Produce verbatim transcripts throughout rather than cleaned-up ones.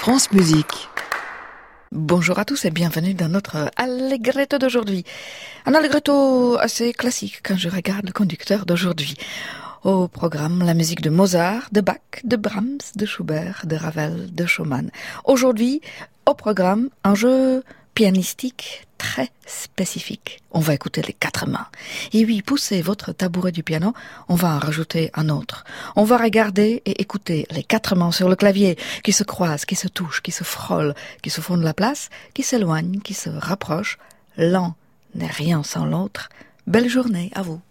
France Musique. Bonjour à tous et bienvenue dans notre Allegretto d'aujourd'hui. Un Allegretto assez classique quand je regarde le conducteur d'aujourd'hui. Au programme, la musique de Mozart, de Bach, de Brahms, de Schubert, de Ravel, de Schumann. Aujourd'hui, au programme, un jeu pianistique très spécifique. On va écouter les quatre mains. Et oui, poussez votre tabouret du piano, on va en rajouter un autre. On va regarder et écouter les quatre mains sur le clavier qui se croisent, qui se touchent, qui se frôlent, qui se font de la place, qui s'éloignent, qui se rapprochent. L'un n'est rien sans l'autre. Belle journée à vous.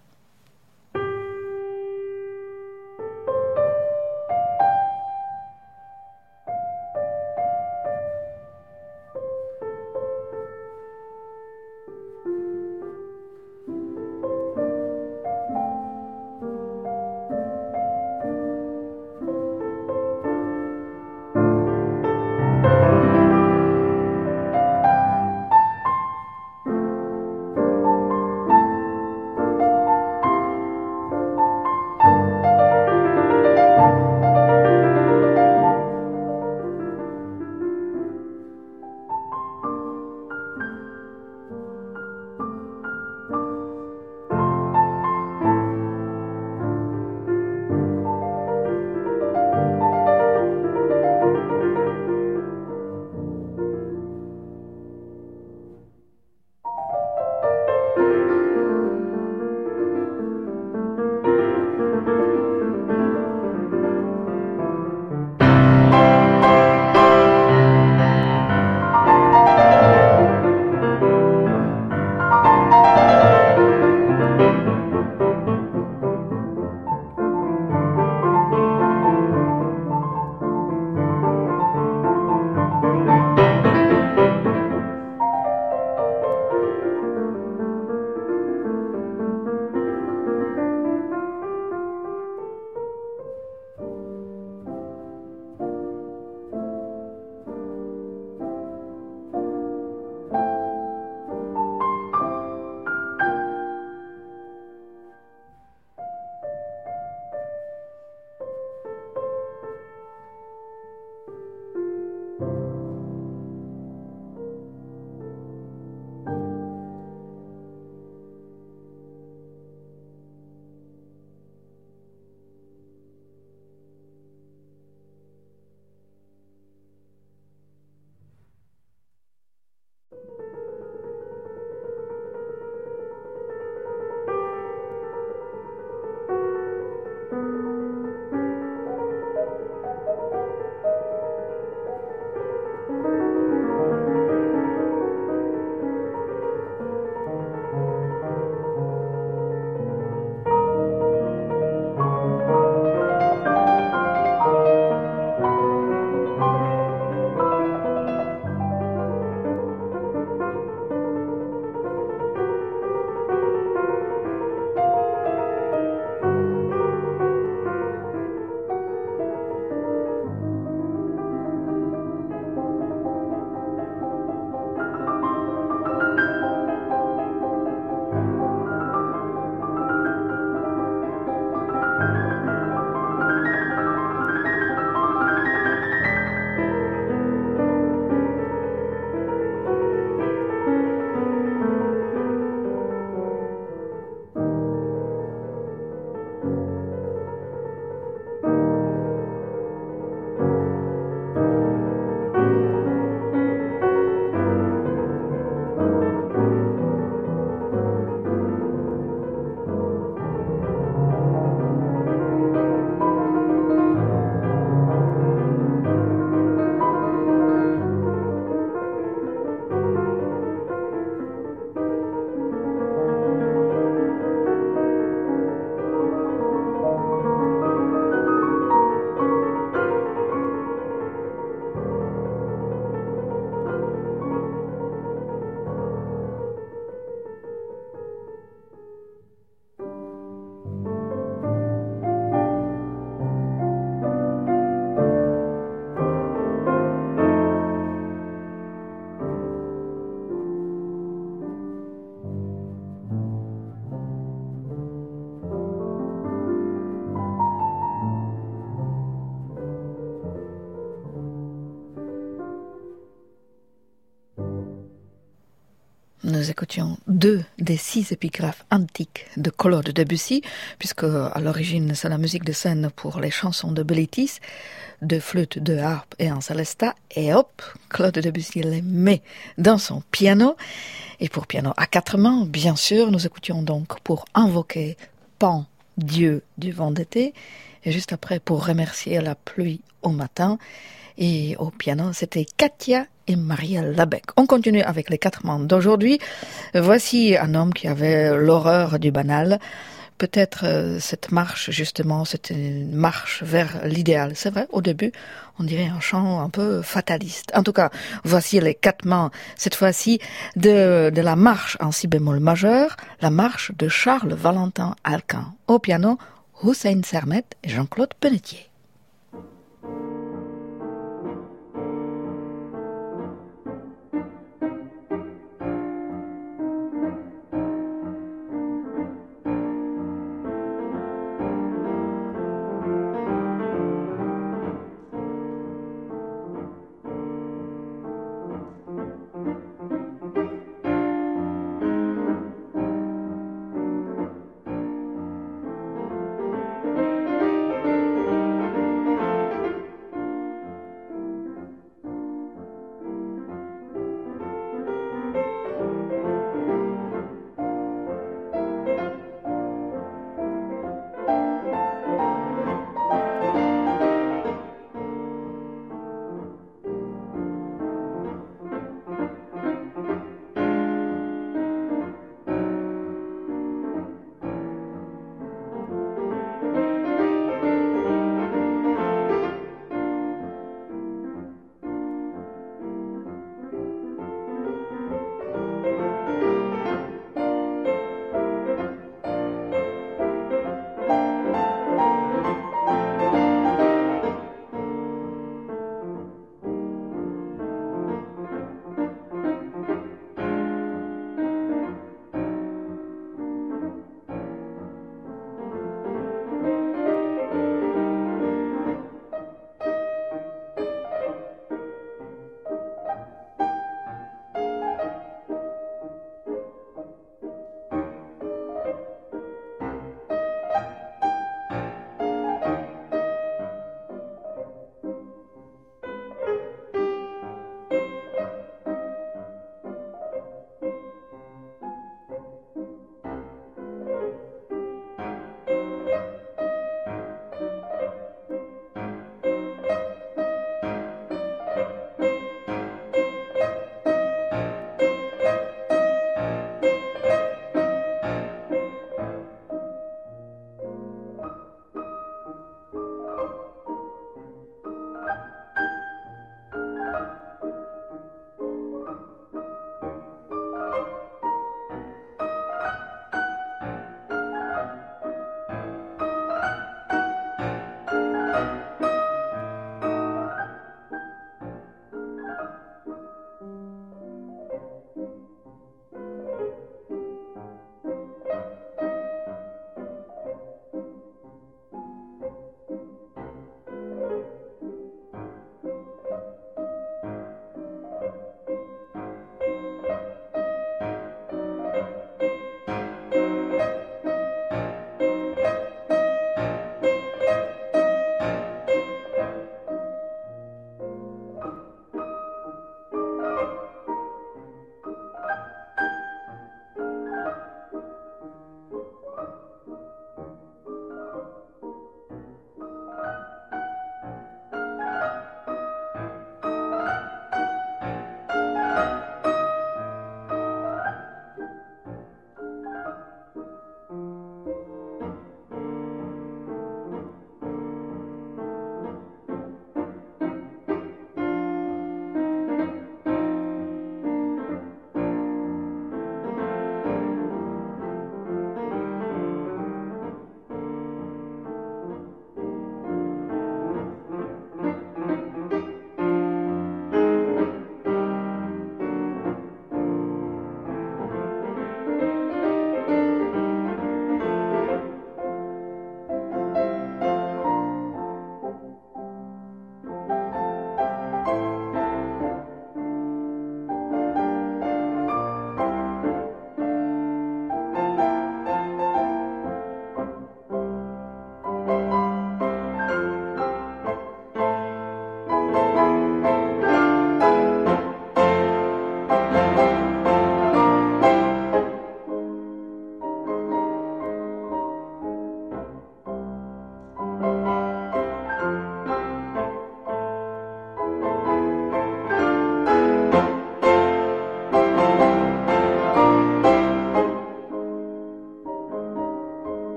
nous écoutions deux des six épigraphes antiques de Claude Debussy, puisque à l'origine c'est la musique de scène pour les chansons de Bilitis, de flûte, de harpe et en célesta, et hop, Claude Debussy les met dans son piano, et pour piano à quatre mains, bien sûr, nous écoutions donc pour invoquer Pan, dieu du vent d'été, et juste après pour remercier la pluie au matin, et au piano c'était Katia et Maria Labec. On continue avec les quatre mains d'aujourd'hui. Voici un homme qui avait l'horreur du banal. Peut-être euh, cette marche, justement, c'est une marche vers l'idéal. C'est vrai, au début, on dirait un chant un peu fataliste. En tout cas, voici les quatre mains, cette fois-ci, de, de la marche en si bémol majeur, la marche de Charles Valentin Alcan. Au piano, Hussein Sermet et Jean-Claude Pennetier.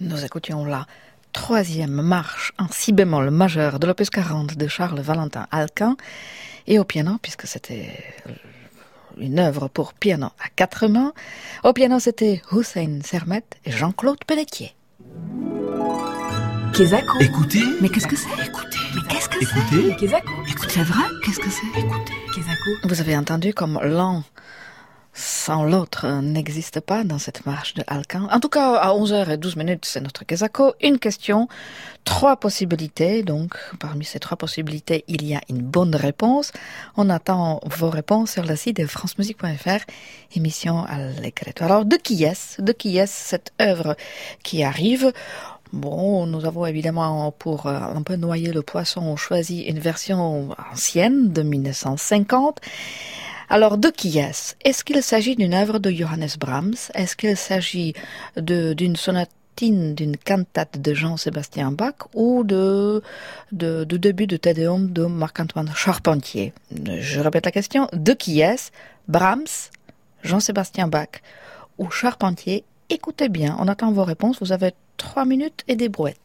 Nous écoutions la troisième marche en si bémol majeur de l'opus quarante de Charles Valentin Alcan, et au piano, puisque c'était une œuvre pour piano à quatre mains, au piano c'était Hussein Sermet et Jean-Claude Pelletier. Kesako. Écoutez. Mais qu'est-ce que c'est? Écoutez. Mais qu'est-ce que Écoutez. c'est? Kesako. Écoutez. C'est vrai? Qu'est-ce que c'est? Écoutez. Kesako. Vous avez entendu comme l'un sans l'autre n'existe pas dans cette marche de Alcan. En tout cas, à onze heures douze minutes, c'est notre Kesako. Une question, trois possibilités. Donc, parmi ces trois possibilités, il y a une bonne réponse. On attend vos réponses sur le site de france musique point f r, émission Allegretto. Alors, de qui est-ce? De qui est-ce cette œuvre qui arrive? Bon, nous avons évidemment, pour euh, un peu noyer le poisson, choisi une version ancienne de mille neuf cent cinquante. Alors, de qui est-ce? Est-ce qu'il s'agit d'une œuvre de Johannes Brahms? Est-ce qu'il s'agit de, d'une sonatine, d'une cantate de Jean-Sébastien Bach ou de, de, du début de Te Deum de Marc-Antoine Charpentier? Je répète la question. De qui est-ce? Brahms, Jean-Sébastien Bach ou Charpentier? Écoutez bien, on attend vos réponses. Vous avez trois minutes et des brouettes.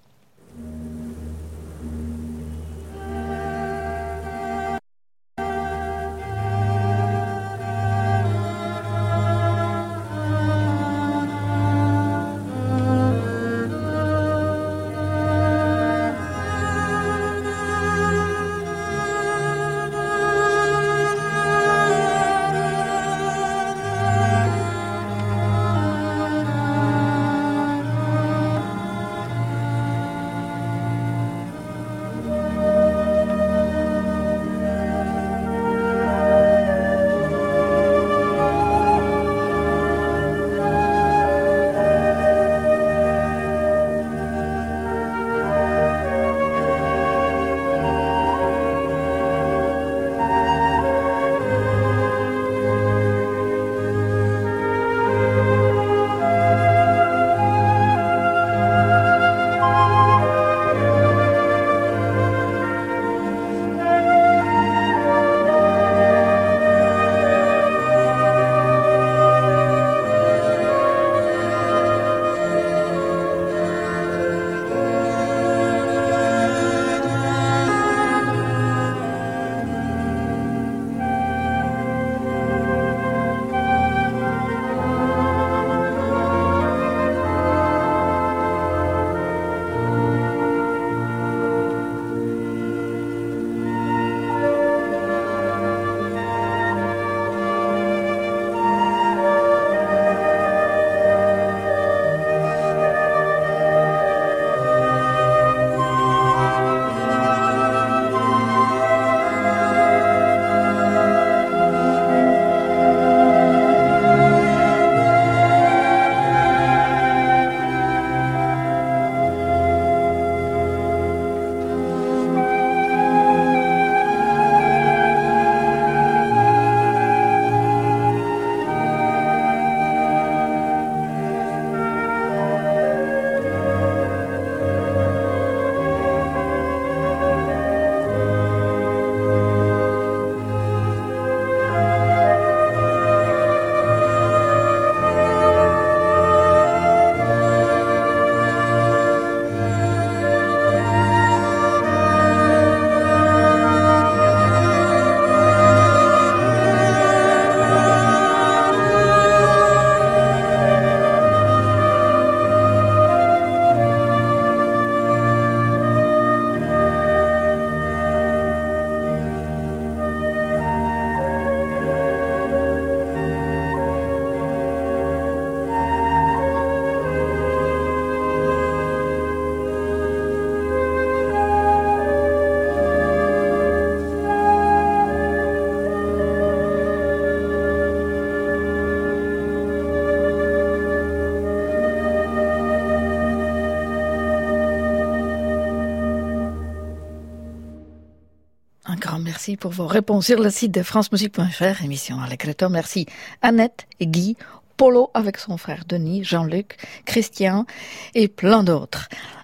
Merci pour vos réponses sur le site de france musique point f r, émission Allegretto. Merci Annette et Guy, Polo avec son frère Denis, Jean-Luc, Christian et plein d'autres.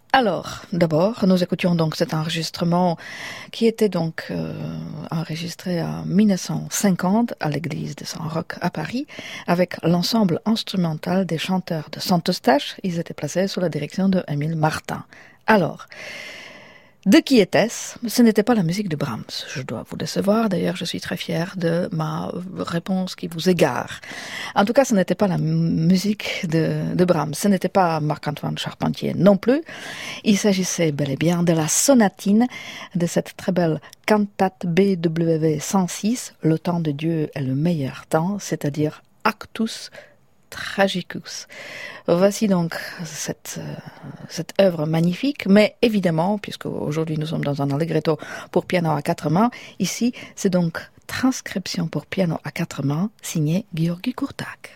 Alors, d'abord, nous écoutions donc cet enregistrement qui était donc euh, enregistré en dix-neuf cent cinquante à l'église de Saint-Roch à Paris avec l'ensemble instrumental des chanteurs de Saint-Eustache. Ils étaient placés sous la direction de Émile Martin. Alors, de qui était-ce? Ce n'était pas la musique de Brahms. Je dois vous décevoir, d'ailleurs je suis très fière de ma réponse qui vous égare. En tout cas, ce n'était pas la m- musique de, de Brahms. Ce n'était pas Marc-Antoine Charpentier non plus. Il s'agissait bel et bien de la sonatine de cette très belle cantate B W cent six, Le temps de Dieu est le meilleur temps, c'est-à-dire Actus Tragicus. Voici donc cette, euh, cette œuvre magnifique, mais évidemment, puisque aujourd'hui nous sommes dans un allegretto pour piano à quatre mains, ici c'est donc transcription pour piano à quatre mains signée Georgi Kurtak.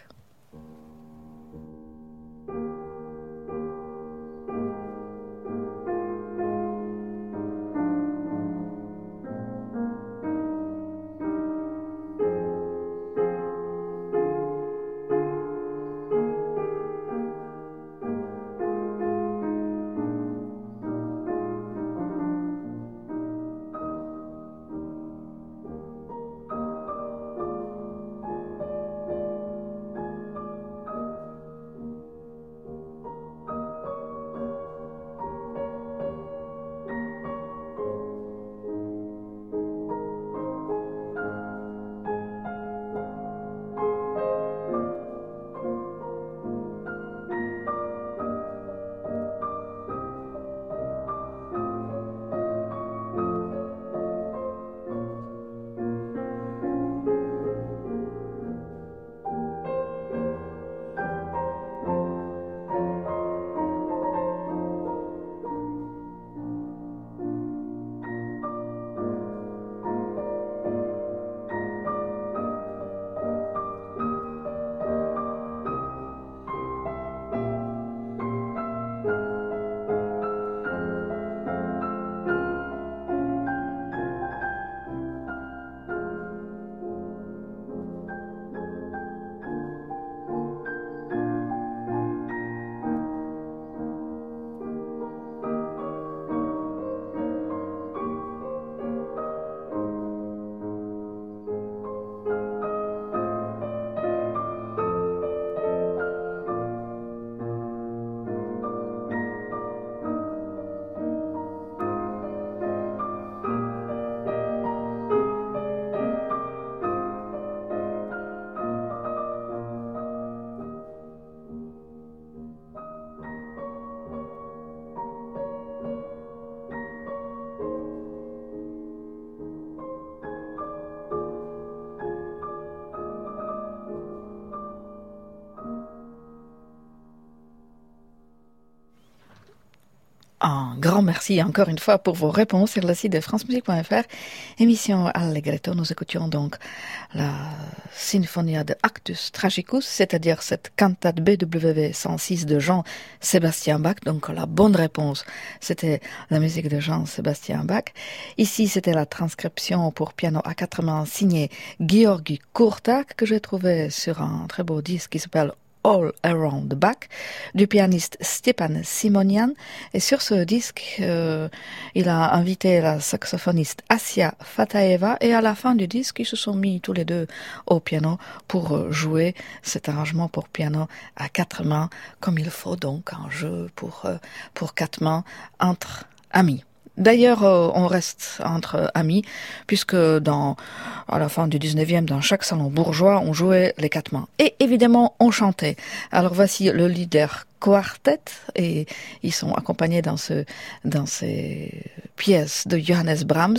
Un grand merci encore une fois pour vos réponses sur le site de francemusique point f r. Émission Allegretto, nous écoutions donc la Sinfonia de Actus Tragicus, c'est-à-dire cette cantate B W cent six de Jean-Sébastien Bach. Donc la bonne réponse, c'était la musique de Jean-Sébastien Bach. Ici, c'était la transcription pour piano à quatre mains signée Georgi Kurtak, que j'ai trouvé sur un très beau disque qui s'appelle All Around the Back, du pianiste Stepan Simonian. Et sur ce disque, euh, il a invité la saxophoniste Assia Fataeva, et à la fin du disque, ils se sont mis tous les deux au piano pour jouer cet arrangement pour piano à quatre mains, comme il faut donc un jeu pour, euh, pour quatre mains entre amis. D'ailleurs, euh, on reste entre amis, puisque dans, à la fin du dix-neuvième, dans chaque salon bourgeois, on jouait les quatre mains. Et évidemment, on chantait. Alors voici le leader quartet, et ils sont accompagnés dans ce, dans ces pièces de Johannes Brahms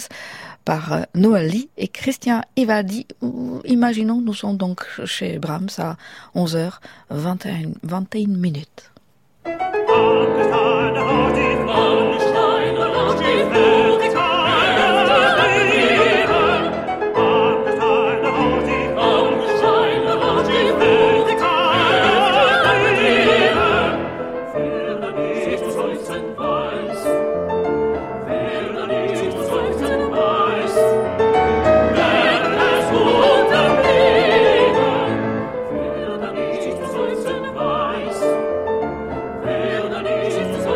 par Noël Lee et Christian Ivaldi. Imaginons, nous sommes donc chez Brahms à onze heures vingt et une minutes. Wer da nicht zu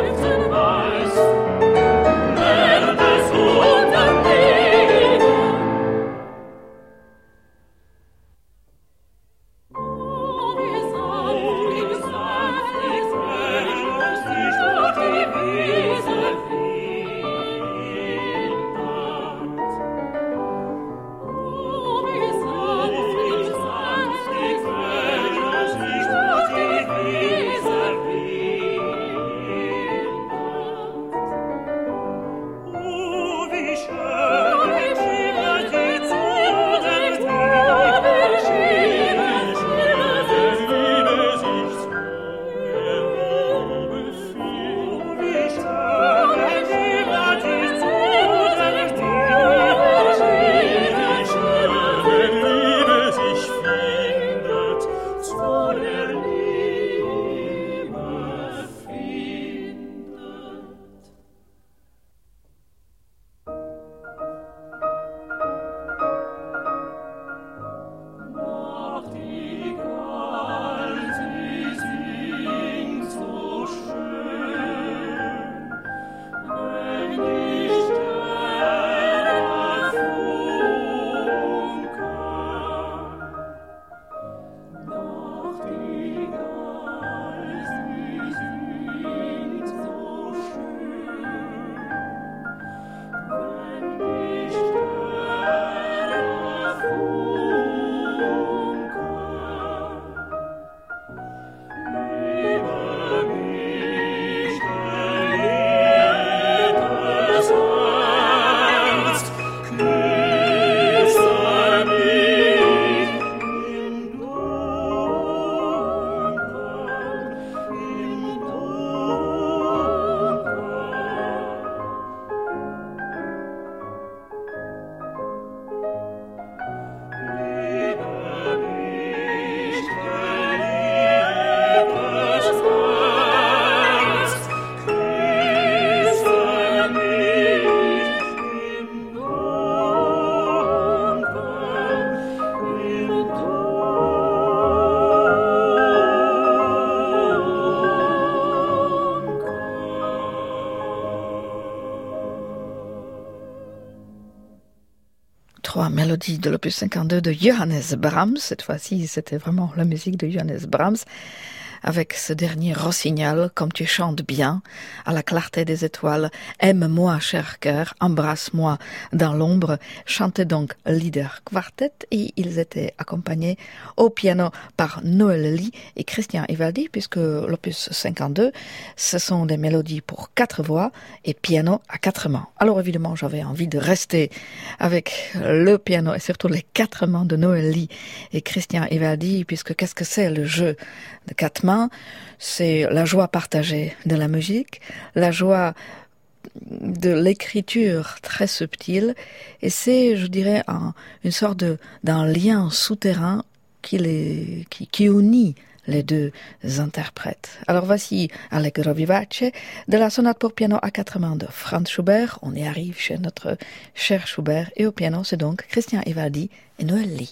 trois mélodies de l'opus cinquante-deux de Johannes Brahms. Cette fois-ci, c'était vraiment la musique de Johannes Brahms. Avec ce dernier rossignol, comme tu chantes bien, à la clarté des étoiles, aime-moi, cher cœur, embrasse-moi dans l'ombre, chantait donc Lieder Quartet, et ils étaient accompagnés au piano par Noël Lee et Christian Ivaldi, puisque l'opus cinquante-deux, ce sont des mélodies pour quatre voix et piano à quatre mains. Alors évidemment, j'avais envie de rester avec le piano et surtout les quatre mains de Noël Lee et Christian Ivaldi, puisque qu'est-ce que c'est le jeu de quatre mains? C'est la joie partagée de la musique, la joie de l'écriture très subtile, et c'est, je dirais, un, une sorte de, d'un lien souterrain qui, les, qui, qui unit les deux interprètes. Alors voici Allegro vivace de la sonate pour piano à quatre mains de Franz Schubert. On y arrive chez notre cher Schubert, et au piano c'est donc Christian Ivaldi et Noël Lee.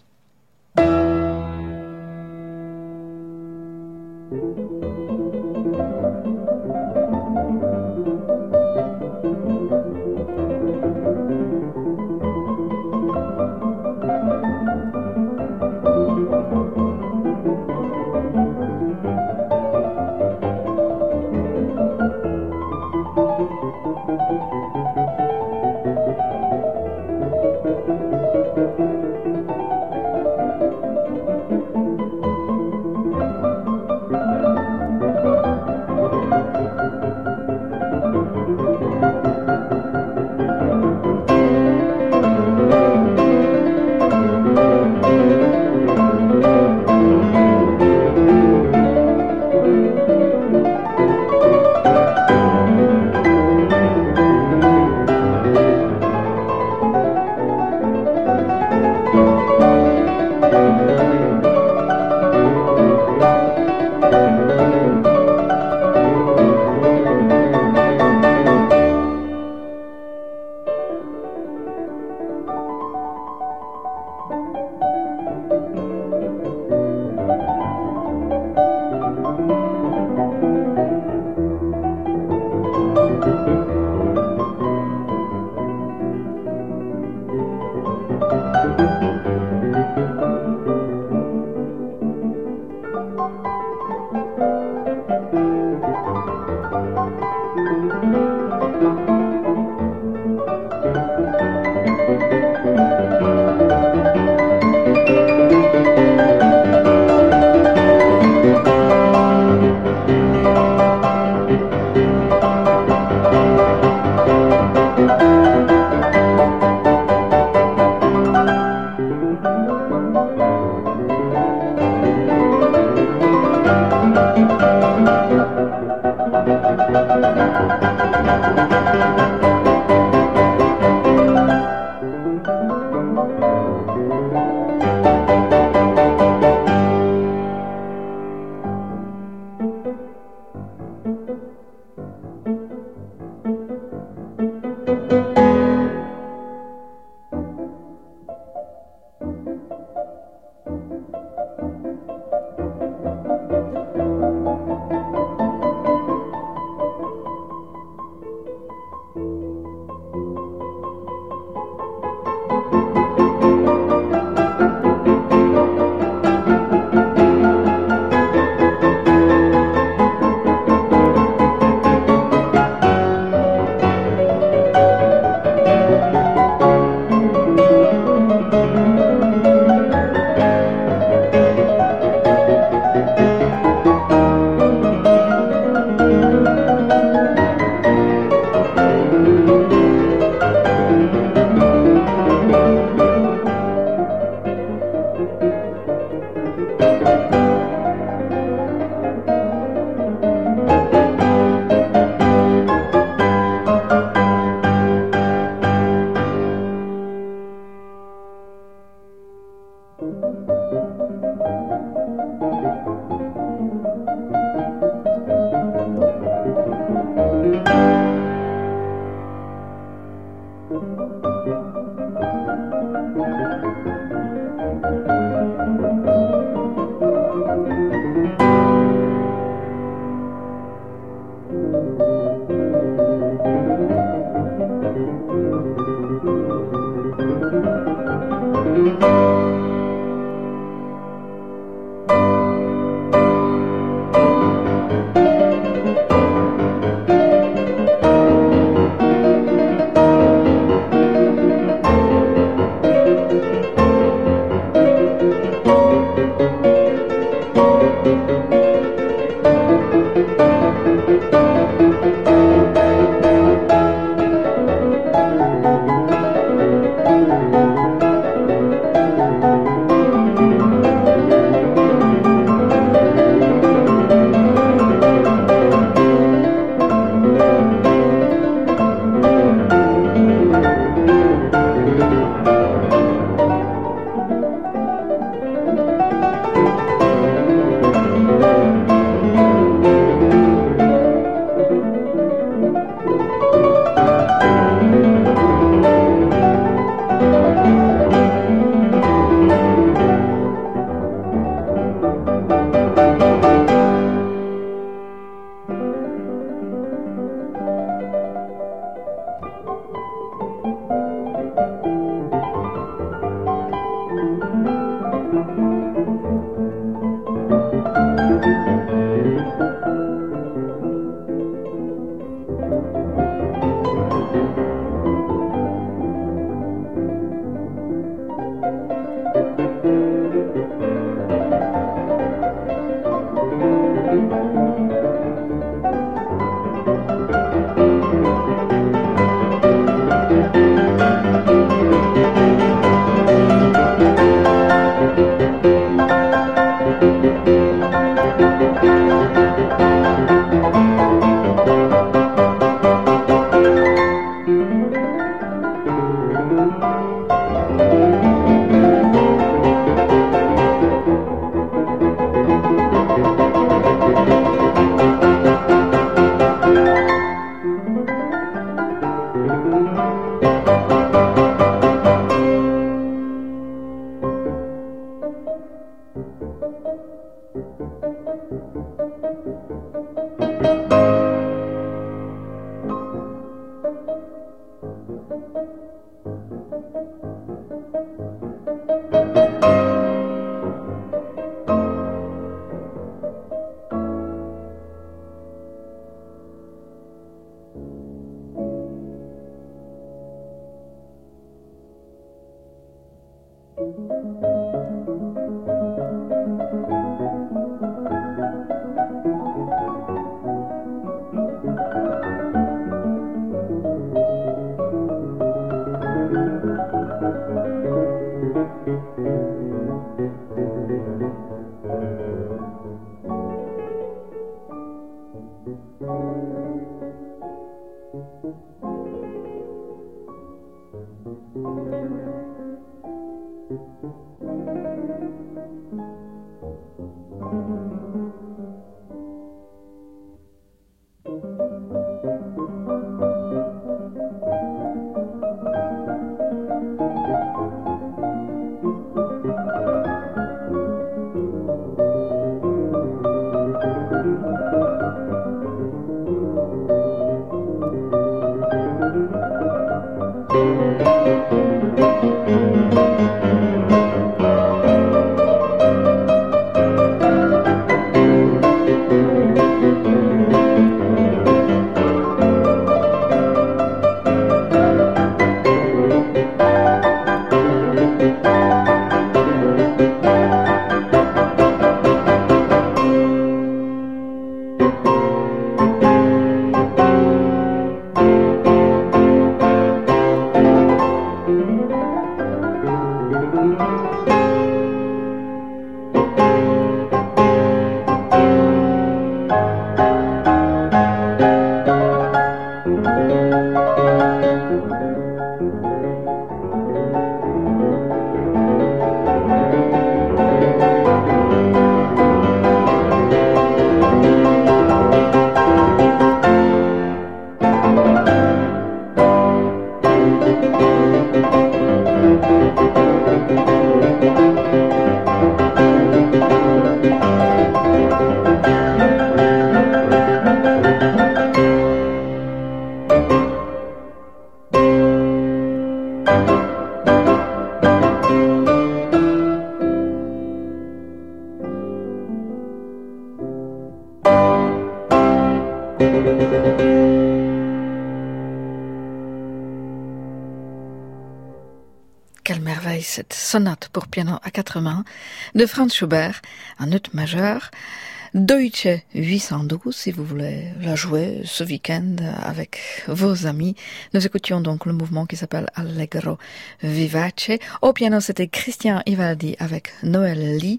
Quelle merveille, cette sonate pour piano à quatre mains de Franz Schubert, en ut majeur, Deutsche huit cent douze, si vous voulez la jouer ce week-end avec vos amis. Nous écoutions donc le mouvement qui s'appelle Allegro Vivace. Au piano, c'était Christian Ivaldi avec Noël Lee.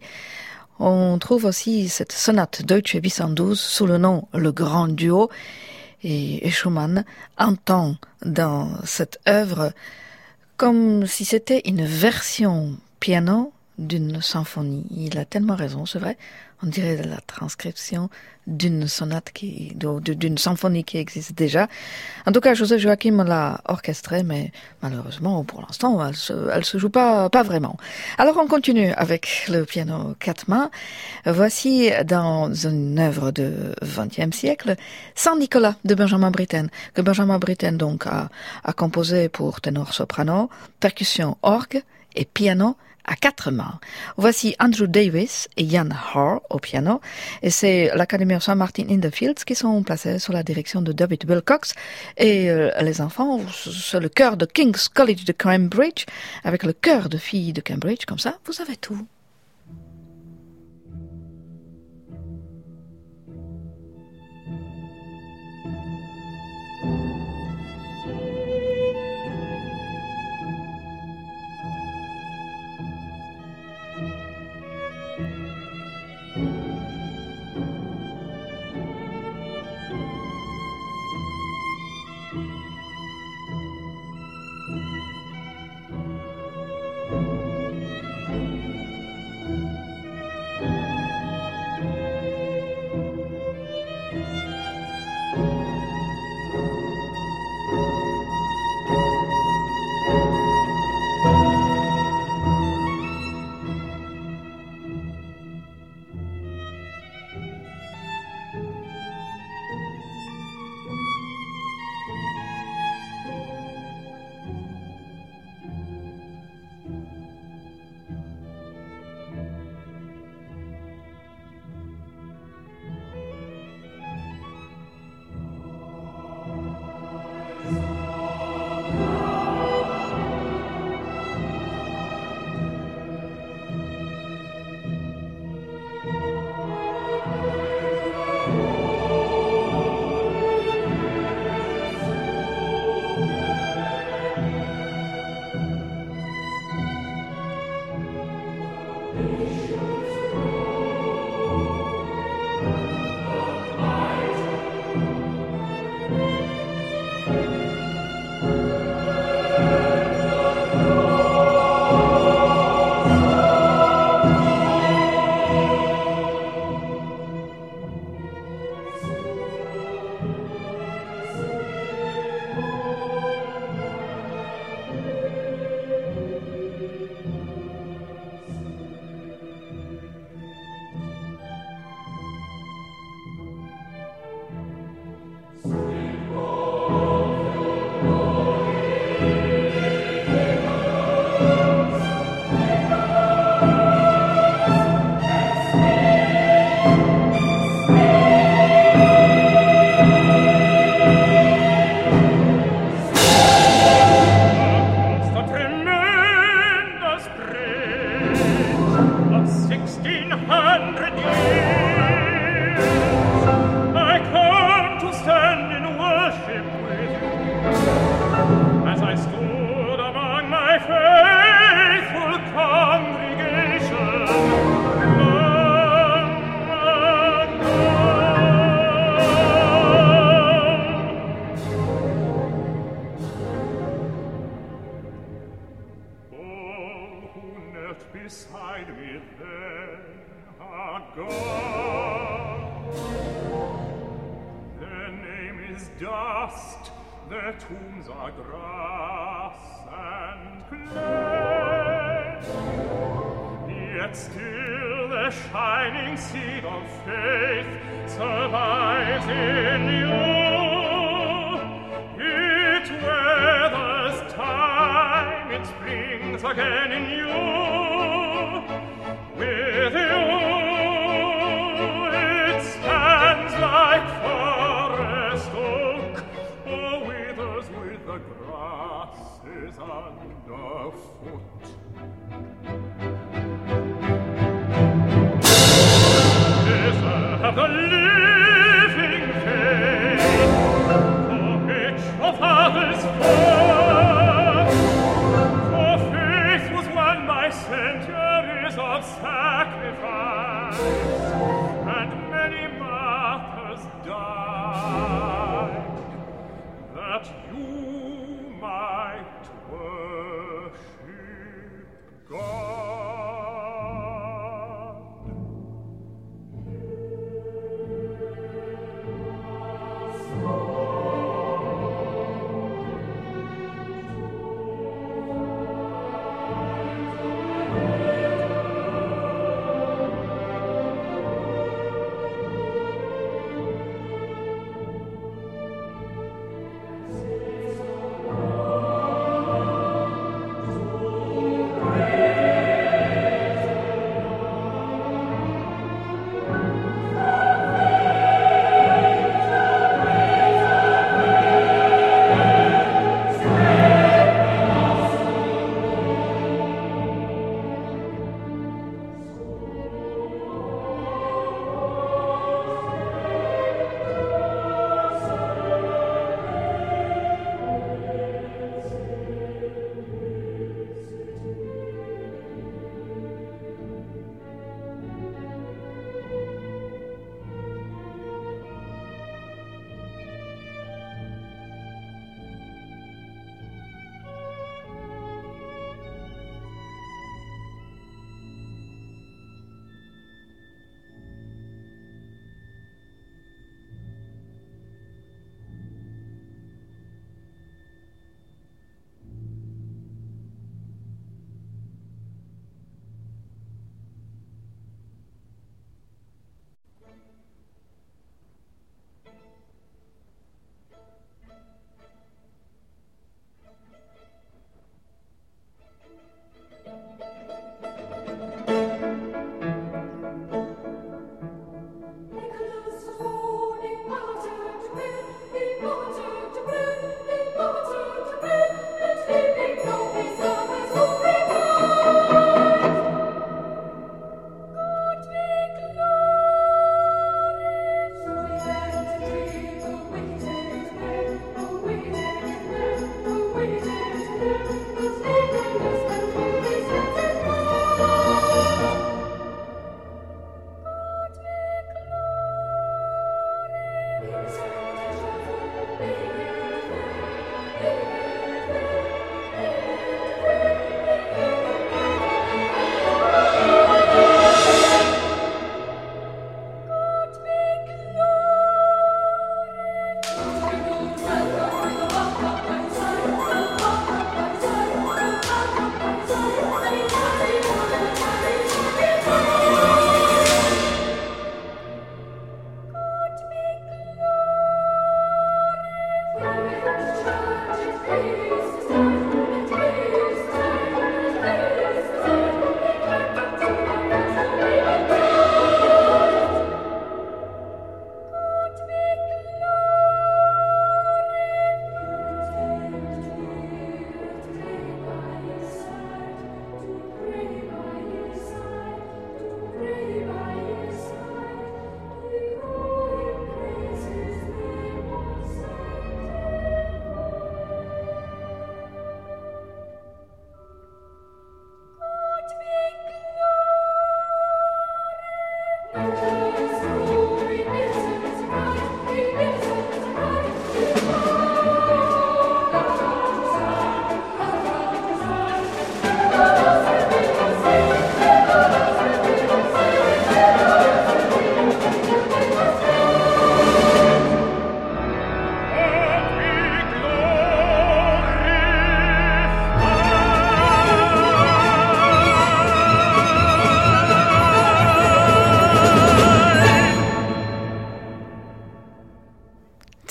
On trouve aussi cette sonate Deutsche huit cent douze sous le nom Le Grand Duo. Et Schumann entend dans cette œuvre comme si c'était une version piano d'une symphonie. Il a tellement raison, c'est vrai. On dirait la transcription d'une sonate qui, d'une symphonie qui existe déjà. En tout cas, José Joachim l'a orchestrée, mais malheureusement, pour l'instant, elle se, elle se joue pas, pas vraiment. Alors, on continue avec le piano quatre mains. Voici dans une œuvre de vingtième siècle, Saint-Nicolas de Benjamin Britten, que Benjamin Britten donc a, a composé pour ténor soprano, percussion orgue et piano à quatre mains. Voici Andrew Davis et Jan Haar au piano, et c'est l'Académie Saint Martin in the Fields qui sont placés sous la direction de David Wilcox, et euh, les enfants, c'est le chœur de King's College de Cambridge, avec le chœur de filles de Cambridge, comme ça, vous avez tout.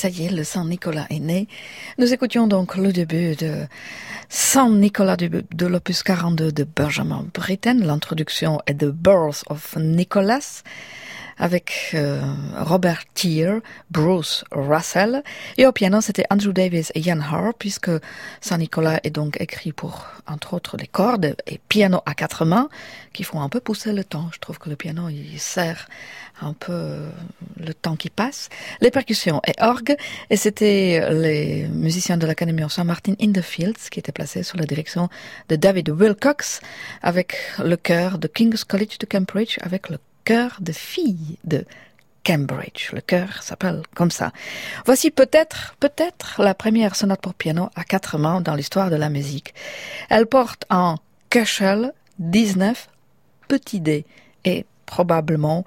ça y est, le Saint-Nicolas est né. Nous écoutions donc le début de Saint-Nicolas de, de l'opus quarante-deux de Benjamin Britten. L'introduction est The Birth of Nicholas, avec euh, Robert Thier, Bruce Russell, et au piano c'était Andrew Davis et Ian Hoare, puisque Saint-Nicolas est donc écrit pour, entre autres, des cordes et piano à quatre mains, qui font un peu pousser le temps. Je trouve que le piano, il sert un peu le temps qui passe. Les percussions et orgue, et c'était les musiciens de l'Académie Saint-Martin in the Fields, qui étaient placés sous la direction de David Wilcox, avec le chœur de King's College de Cambridge, avec le chœur de filles de Cambridge. Le chœur s'appelle comme ça. Voici peut-être, peut-être la première sonate pour piano à quatre mains dans l'histoire de la musique. Elle porte un Köchel dix-neuf petit D et probablement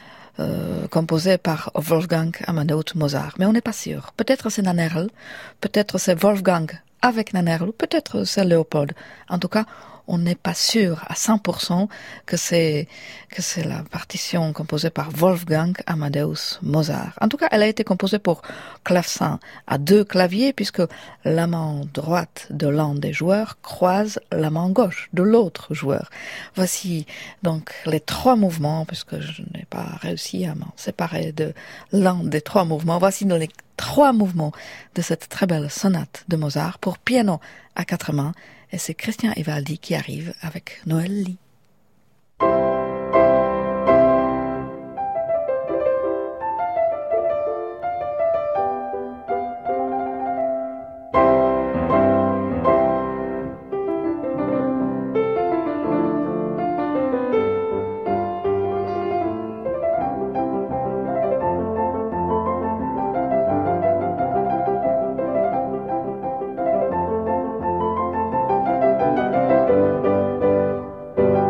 euh, composée par Wolfgang Amadeus Mozart. Mais on n'est pas sûr. Peut-être c'est Nannerl, peut-être c'est Wolfgang avec Nannerl, peut-être c'est Léopold. En tout cas, on n'est pas sûr à cent pour cent que c'est, que c'est la partition composée par Wolfgang Amadeus Mozart. En tout cas, elle a été composée pour clavecin à deux claviers, puisque la main droite de l'un des joueurs croise la main gauche de l'autre joueur. Voici donc les trois mouvements, puisque je n'ai pas réussi à m'en séparer de l'un des trois mouvements. Voici les trois mouvements de cette très belle sonate de Mozart pour piano à quatre mains. Et c'est Christian Evaldi qui arrive avec Noël Lee. Thank you.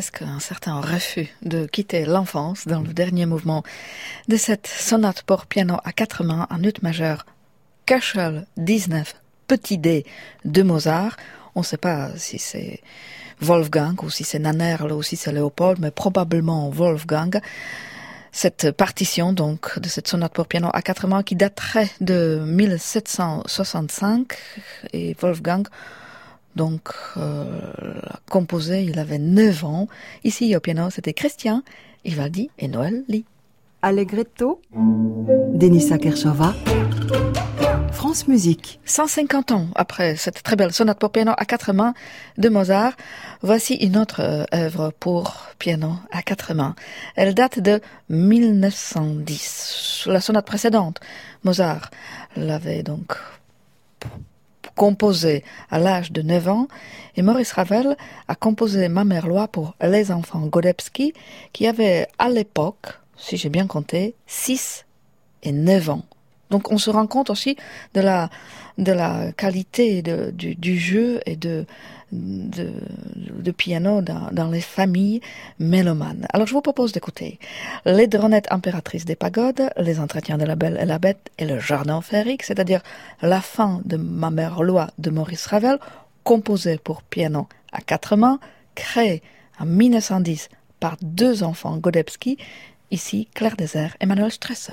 presque un certain refus de quitter l'enfance dans le dernier mouvement de cette sonate pour piano à quatre mains en ut majeur Köchel dix-neuf petit D de Mozart. On ne sait pas si c'est Wolfgang ou si c'est Nannerl ou si c'est Léopold, mais probablement Wolfgang. Cette partition donc de cette sonate pour piano à quatre mains qui daterait de mille sept cent soixante-cinq et Wolfgang donc euh, l'a composé, il avait neuf ans. Ici au piano c'était Christian Ivaldi et Noël Lee. Allegretto, Denisa Kershova, France Musique. cent cinquante ans après cette très belle sonate pour piano à quatre mains de Mozart, voici une autre euh, œuvre pour piano à quatre mains. Elle date de mille neuf cent dix. La sonate précédente, Mozart l'avait donc composée à l'âge de neuf ans et Maurice Ravel a composé Ma mère loi pour les enfants Godebski qui avaient à l'époque, si j'ai bien compté, six et neuf ans. Donc on se rend compte aussi de la, de la qualité de, du, du jeu et de, de, de piano dans, dans les familles mélomanes. Alors je vous propose d'écouter Les Dronettes impératrices des pagodes, Les entretiens de la Belle et la Bête et Le Jardin féerique, c'est-à-dire la fin de Ma mère loi de Maurice Ravel, composée pour piano à quatre mains, créée en mille neuf cent dix par deux enfants Godebski, ici Claire Désert et Manuel Stresser.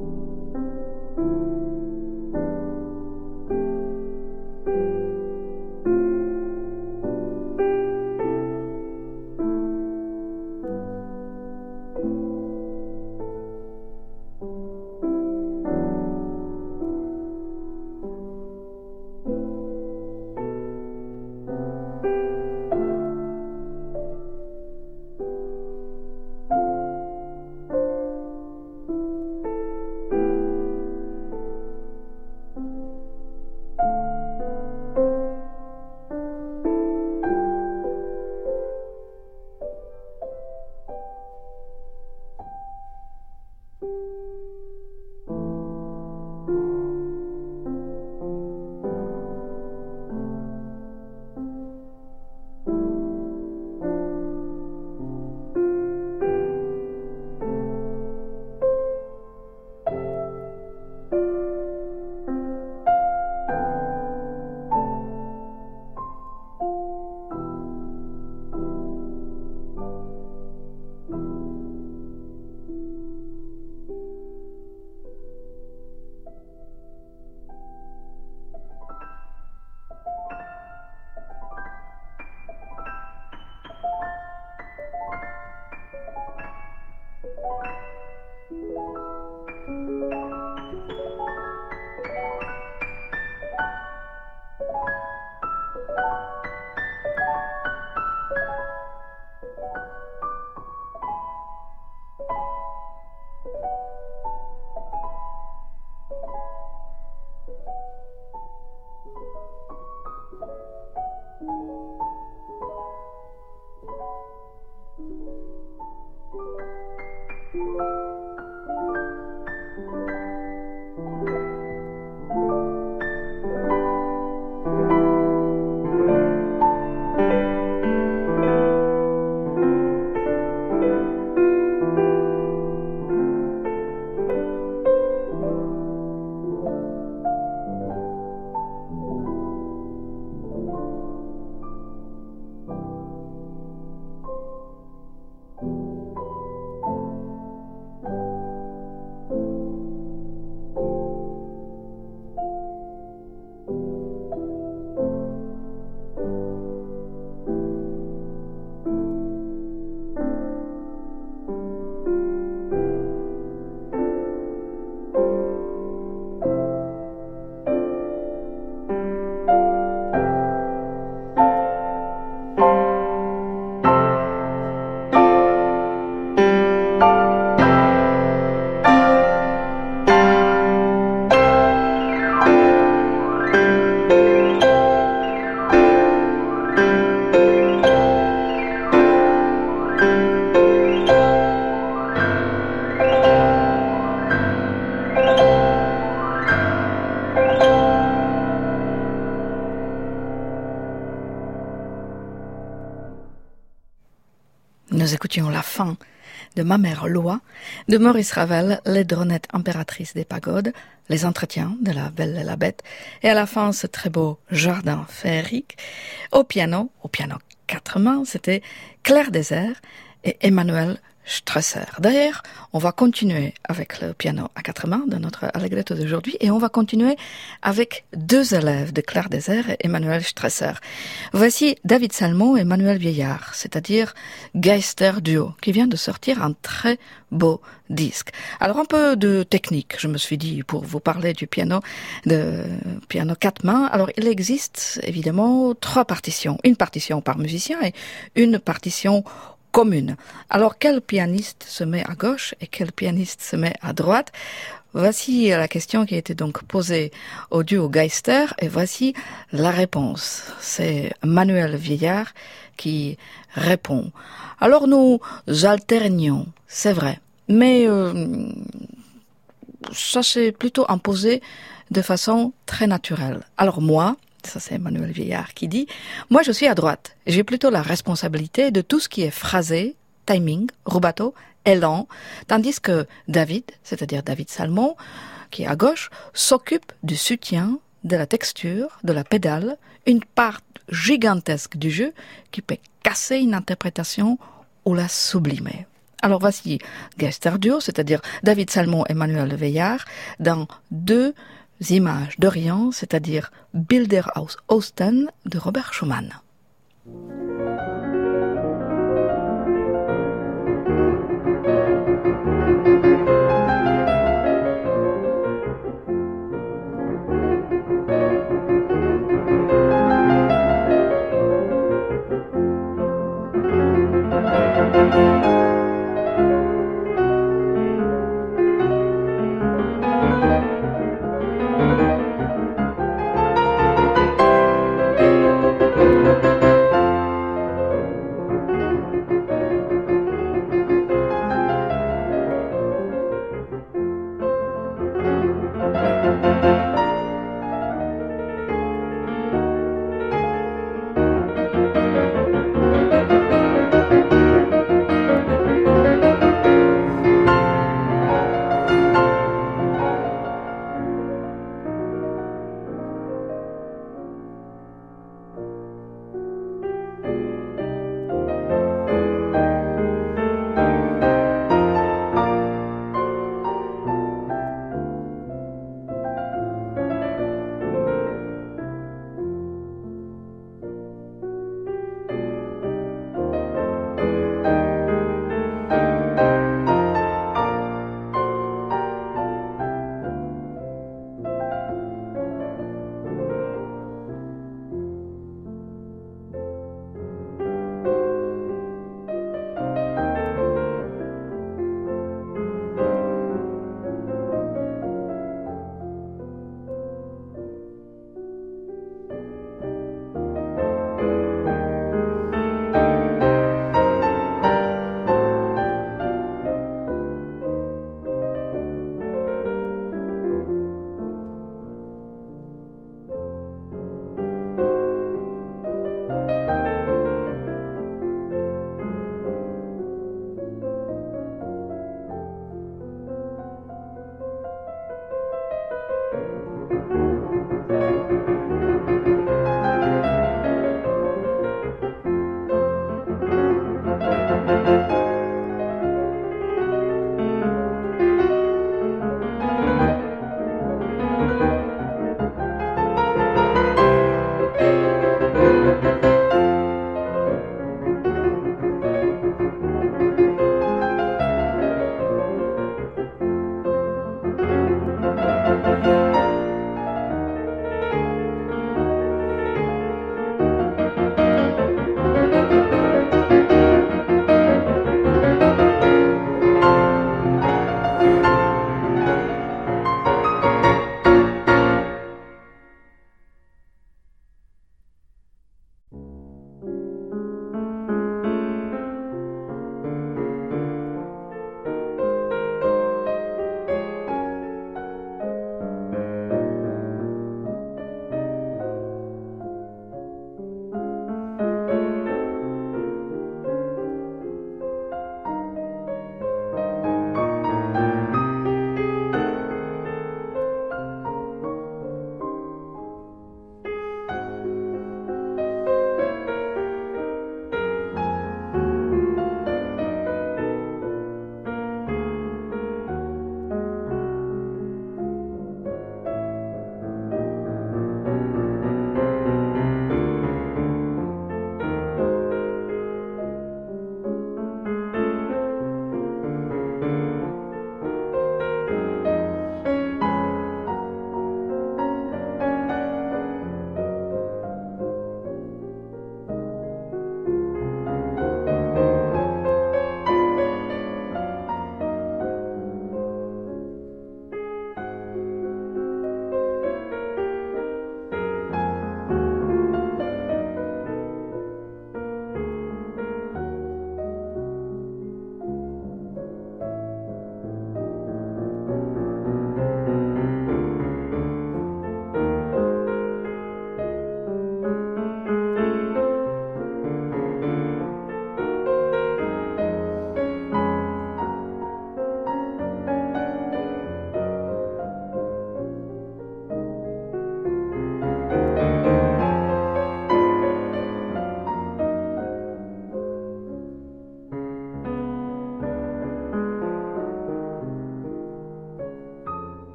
Nous écoutions la fin de Ma mère Loi de Maurice Ravel, l'aidronette impératrice des pagodes, les entretiens de La Belle et la Bête, et à la fin ce très beau jardin féerique. Au piano, au piano quatre mains, c'était Claire Désert et Emmanuel Strasser. D'ailleurs, on va continuer avec le piano à quatre mains de notre Allegretto d'aujourd'hui et on va continuer avec deux élèves de Claire Désert et Emmanuel Strasser. Voici David Salmon et Manuel Vieillard, c'est-à-dire Geister Duo, qui vient de sortir un très beau disque. Alors un peu de technique, je me suis dit, pour vous parler du piano, de piano quatre mains. Alors il existe évidemment trois partitions, une partition par musicien et une partition commune. Alors, quel pianiste se met à gauche et quel pianiste se met à droite? Voici la question qui a été donc posée au duo Geister et voici la réponse. C'est Manuel Vieillard qui répond. Alors, nous alternions, c'est vrai, mais euh, ça s'est plutôt imposé de façon très naturelle. Alors moi, ça c'est Manuel Vieillard qui dit, moi je suis à droite, j'ai plutôt la responsabilité de tout ce qui est phrasé, timing, rubato, élan, tandis que David, c'est-à-dire David Salmon, qui est à gauche, s'occupe du soutien, de la texture, de la pédale, une part gigantesque du jeu qui peut casser une interprétation ou la sublimer. Alors voici Gestardur, c'est-à-dire David Salmon et Manuel Veillard, dans deux images d'Orient, c'est-à-dire Bilder aus Osten de Robert Schumann.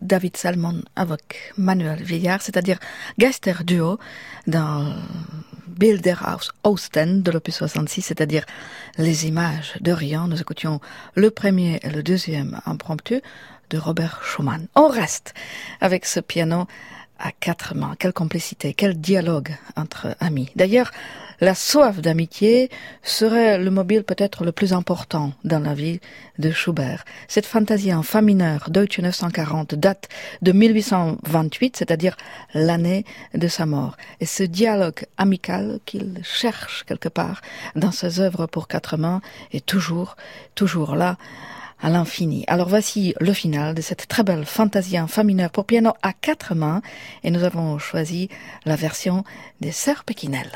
David Salmon avec Manuel Vieillard, c'est-à-dire Geister Duo dans Bilderhaus Osten de l'opus soixante-six, c'est-à-dire les images d'Orient. Nous écoutions le premier et le deuxième impromptu de Robert Schumann. On reste avec ce piano à quatre mains. Quelle complicité, quel dialogue entre amis. D'ailleurs, la soif d'amitié serait le mobile peut-être le plus important dans la vie de Schubert. Cette fantaisie en fa mineur, Deutsche neuf cent quarante, date de mille huit cent vingt-huit, c'est-à-dire l'année de sa mort. Et ce dialogue amical qu'il cherche quelque part dans ses œuvres pour quatre mains est toujours, toujours là, à l'infini. Alors voici le final de cette très belle fantaisie en fa mineur pour piano à quatre mains, et nous avons choisi la version des Sœurs Pékinel.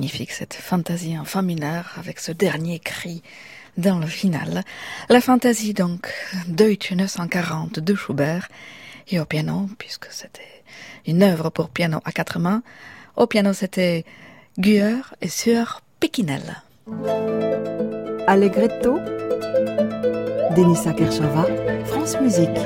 magnifique cette fantaisie en fa mineur avec ce dernier cri dans le final. La fantaisie donc Deutsch neuf cent quarante de Schubert et au piano, puisque c'était une œuvre pour piano à quatre mains. Au piano c'était Guer et Sueur Pekinel. Allegretto, Denisa Kershova, France Musique.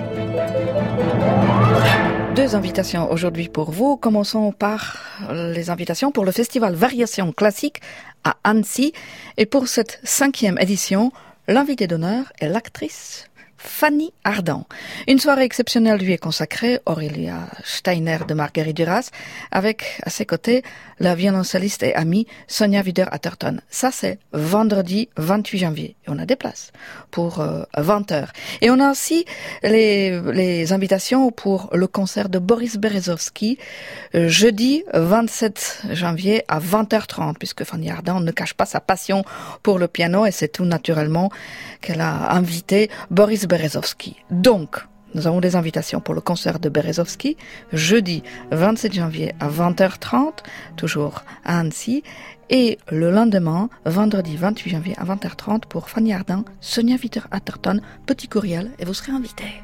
Deux invitations aujourd'hui pour vous. Commençons par les invitations pour le festival Variation Classique à Annecy. Et pour cette cinquième édition, l'invité d'honneur est l'actrice Fanny Ardant. Une soirée exceptionnelle lui est consacrée, Aurélia Steiner de Marguerite Duras, avec à ses côtés la violoncelliste et amie Sonia Wider-Atherton. Ça c'est vendredi vingt-huit janvier. Et on a des places pour euh, vingt heures. Et on a aussi les, les invitations pour le concert de Boris Berezovsky, euh, jeudi vingt-sept janvier à vingt heures trente, puisque Fanny Ardant ne cache pas sa passion pour le piano et c'est tout naturellement qu'elle a invité Boris Berezovsky. Donc, nous avons des invitations pour le concert de Berezovsky, jeudi vingt-sept janvier à vingt heures trente, toujours à Annecy, et le lendemain, vendredi vingt-huit janvier à vingt heures trente pour Fanny Ardant, Sonia Wider-Atherton, petit courriel, et vous serez invités.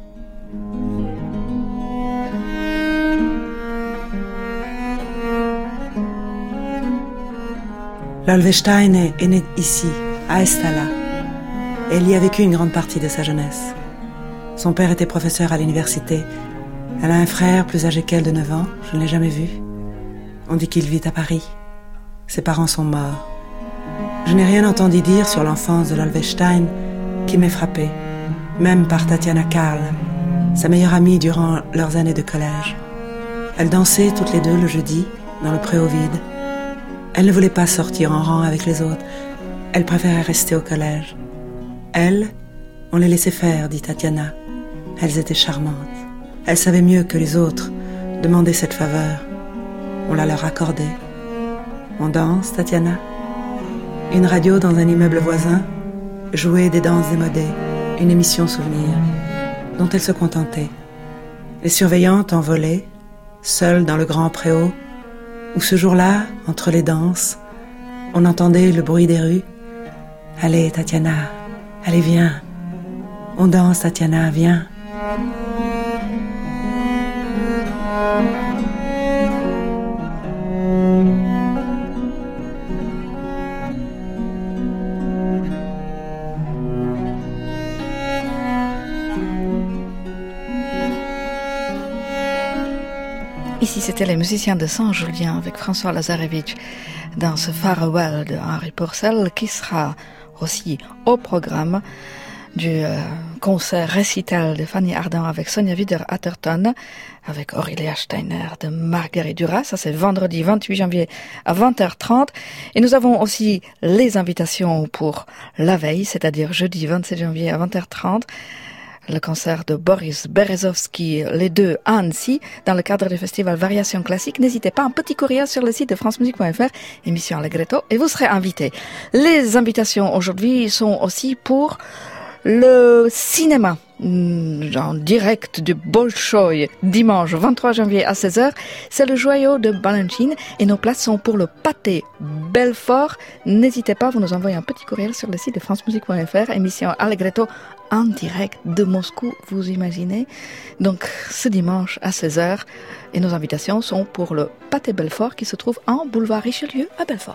L'Olvestein est né ici, à Estala. Elle y a vécu une grande partie de sa jeunesse. Son père était professeur à l'université. Elle a un frère plus âgé qu'elle de neuf ans, je ne l'ai jamais vu. On dit qu'il vit à Paris. Ses parents sont morts. Je n'ai rien entendu dire sur l'enfance de l'Olvestein qui m'ait frappé, même par Tatiana Karl, sa meilleure amie durant leurs années de collège. Elles dansaient toutes les deux le jeudi, dans le préau vide. Elle ne voulait pas sortir en rang avec les autres. Elle préférait rester au collège. Elles, on les laissait faire, dit Tatiana. Elles étaient charmantes. Elles savaient mieux que les autres demander cette faveur. On la leur accordait. On danse, Tatiana. Une radio dans un immeuble voisin jouait des danses démodées, une émission souvenir, dont elle se contentait. Les surveillantes envolaient, seules dans le grand préau, où ce jour-là, entre les danses, on entendait le bruit des rues. Allez, Tatiana, allez, viens. On danse, Tatiana, viens. Ici, c'était les musiciens de Saint-Julien avec François Lazarevitch dans ce Farewell de Henri Purcell qui sera aussi au programme du euh, concert récital de Fanny Ardant avec Sonia Wider-Atherton, avec Aurélia Steiner de Marguerite Duras. Ça, c'est vendredi vingt-huit janvier à vingt heures trente. Et nous avons aussi les invitations pour la veille, c'est-à-dire jeudi vingt-sept janvier à vingt heures trente. Le concert de Boris Berezovsky, les deux à Annecy, dans le cadre du festival Variation Classique. N'hésitez pas, un petit courrier sur le site de francemusique point f r, émission Allegretto, et vous serez invités. Les invitations aujourd'hui sont aussi pour le cinéma, en direct du Bolchoï, dimanche vingt-trois janvier à seize heures. C'est le joyau de Balanchine et nos places sont pour le pâté Belfort. N'hésitez pas, vous nous envoyez un petit courriel sur le site de francemusique point f r, émission Allegretto en direct de Moscou, vous imaginez. Donc ce dimanche à seize heures, et nos invitations sont pour le pâté Belfort qui se trouve en boulevard Richelieu à Belfort.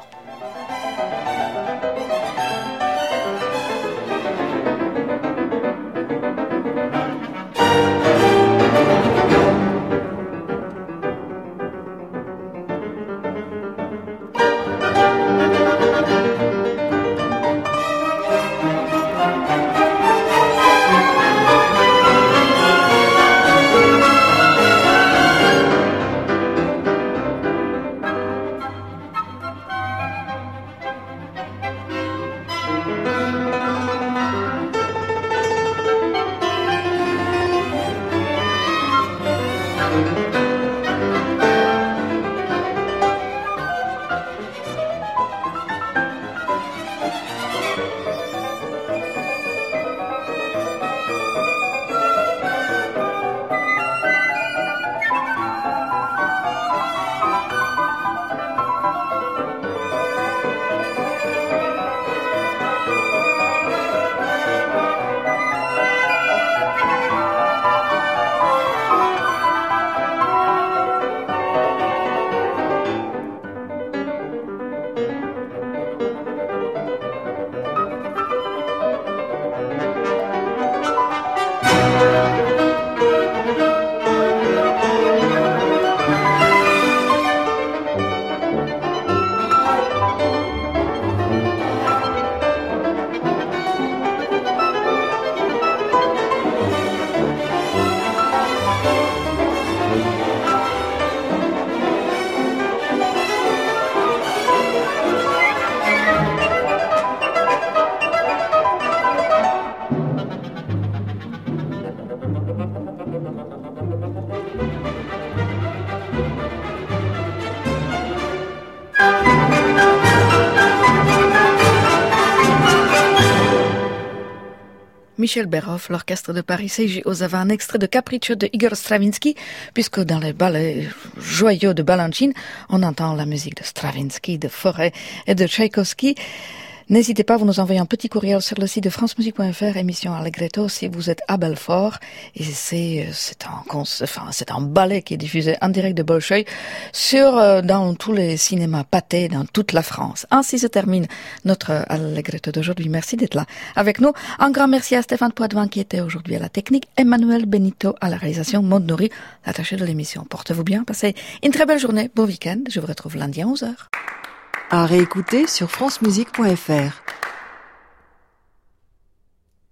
Michel Berhoff, l'orchestre de Paris C J osava un extrait de Capriccio de Igor Stravinsky, puisque dans les ballets joyaux de Balanchine, on entend la musique de Stravinsky, de Fauré et de Tchaïkovski. N'hésitez pas, vous nous envoyez un petit courriel sur le site de france musique point f r, émission Allegretto, si vous êtes à Belfort. Et c'est, c'est un, enfin, c'est un ballet qui est diffusé en direct de Bolshoi sur, euh, dans tous les cinémas pâtés dans toute la France. Ainsi se termine notre Allegretto d'aujourd'hui. Merci d'être là avec nous. Un grand merci à Stéphane Poitvin qui était aujourd'hui à la technique, Emmanuel Benito à la réalisation, Maud Nourri, l'attaché de l'émission. Portez-vous bien, passez une très belle journée, bon week-end. Je vous retrouve lundi à onze heures. À réécouter sur france musique point f r.